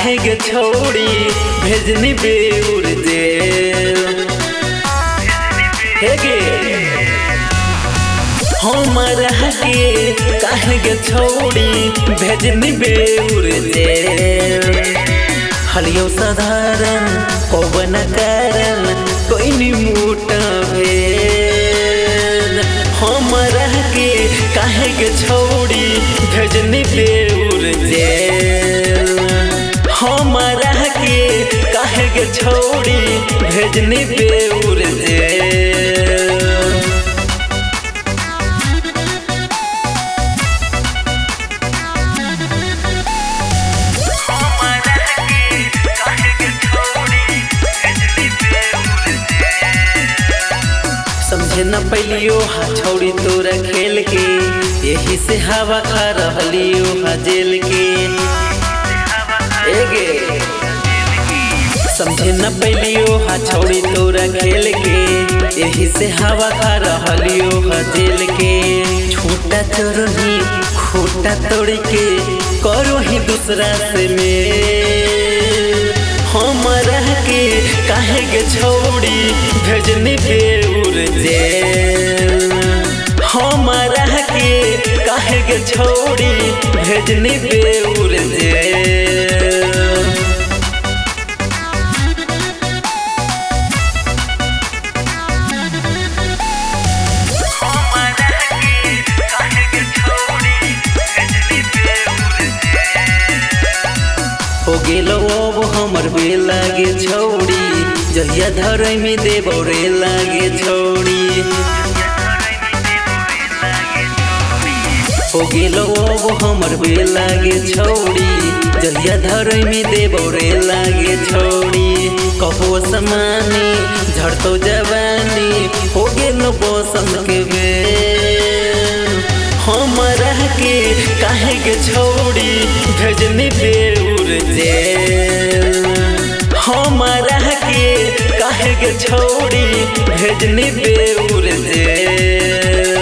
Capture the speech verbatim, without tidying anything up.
काहे गे छोड़ी भेजनी बेउर जेल हे गे हमारा के काहे गे छोड़ी भेजनी बेउर जेल हलियो साधारण पवन कारण कोई नहीं मोटा भेल हमारा के काहे गे छोड़ी भेजनी बेउर जेल हमारा के काहे गे छोड़ी भेजनी बेउर जेल समझे न पैलियो हा छोड़ी तोरा खेल के यही से हवा खा रहलियो हा जेल के एगे समझे न पैलियो हा छोड़ी तोरा खेल के यही से हवा खा रहलियो हा जेल के छोटा चोरी खोटा तोड़ के करो ही दूसरा से मेल हमारा के काहे गे छोड़ी भेजनी बेउर जेल हमारा के काहे गे छोड़ी भेजनी बेउर जेल हो गेलो अब हमर बे लागे छोड़ी जहिया धरई में देबो रे लागे छोड़ी हो गेलो अब हमर बे लागे छोड़ी जहिया धरई में देबो रे लागे छोड़ी कहो समानी झड़तो जवानी हो गेलो बसंत के बेल हमारा के काहे गे छोड़ी भेजनी बेउर जेल हमारा के काहे गे छोड़ी भेजनी बेउर जेल।